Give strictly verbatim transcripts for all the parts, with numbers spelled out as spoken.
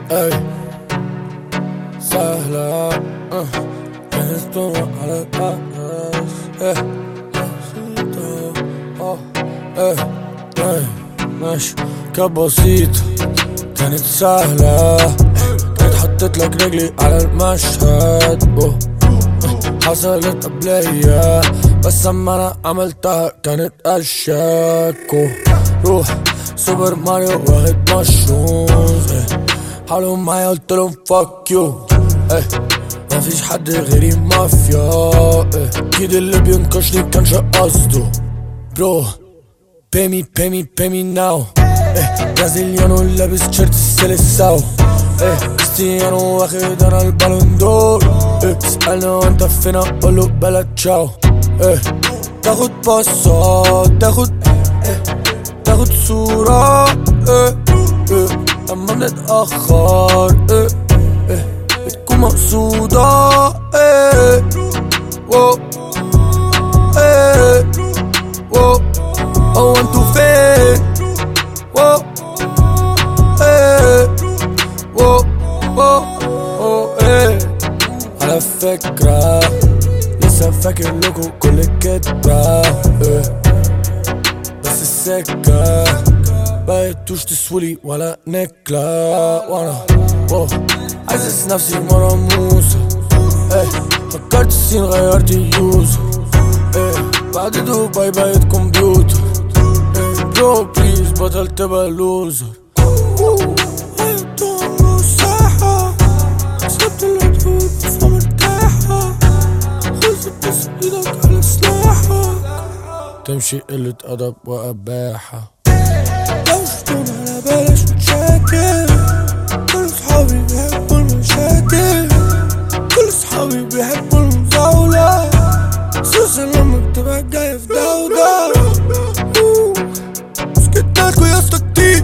اي سهلة أه كنت على الراس ايه اه ايه ايه ماشي كانت بسيطة كانت سهلة كانت حطيت لك رجلي على المشهد أوه. حصلت قبليا بس اما انا عملتها كانت اشاك روح سوبر ماريو واخد مشرومز ايه. حاولوا معايا قلتلهم فاك يو ايه. مفيش حد غيري مافيا ايه. اكيد اللي بينكشني كانش قصده برو pay me pay me pay me now ايه. برازيليانو لابس تيشيرت السيليساو ايه. كريستيانو واخد انا البالون دور ايه. اسألني وانت فين اقوله بلا تشاو ايه. تاخد باصات تاخد ايه. تاخد صورة ايه ايه. اما بنتأخر ايه ايه. بتكون مقصودة ايه وو ايه وو. هو انتو فين وو ايه وو وو وو ايه. على فكرة لسه فاكر لكم كل كدبة ايه. بس السكة بقيتوش تسولي ولا نكلة وانا وو حاسس نفسي مرة موسى ايه. فكرت السين غيرت يوزر ايه. بعد دبي بقيت كمبيوتر ايه. برو بليز بطل تبقى لوزر مساحة كسبت الهدوء فمرتاحة. خلصت بس ايدك على سلاحك. تمشي قلة أدب وأباحة. لو شفتونا على بلاش نتشاكل. كل صحابي بيحبوا المشاكل. كل صحابي بيحبوا المزاولة. خصوصا لما بتبقى جاية في دودة. سكتالكوا يا اسطى كتير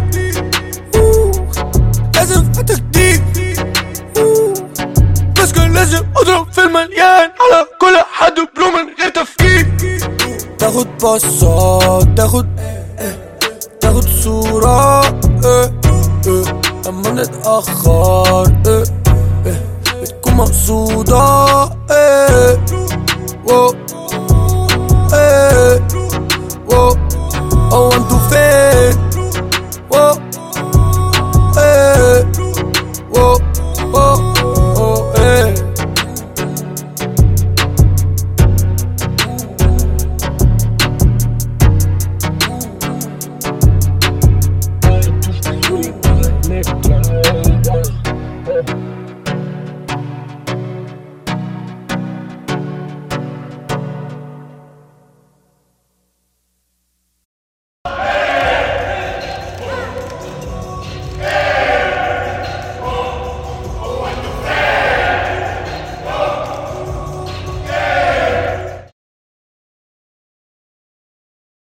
لازم فتكتيك. بس كان لازم اضرب في المليان على كل حد بلو من غير تفكير. تاخد باصات تاخد تاخد صورة ايه ايه. اما بنتأخر ايه ايه. بتكون مقصودة ايه وو ايه وو. هو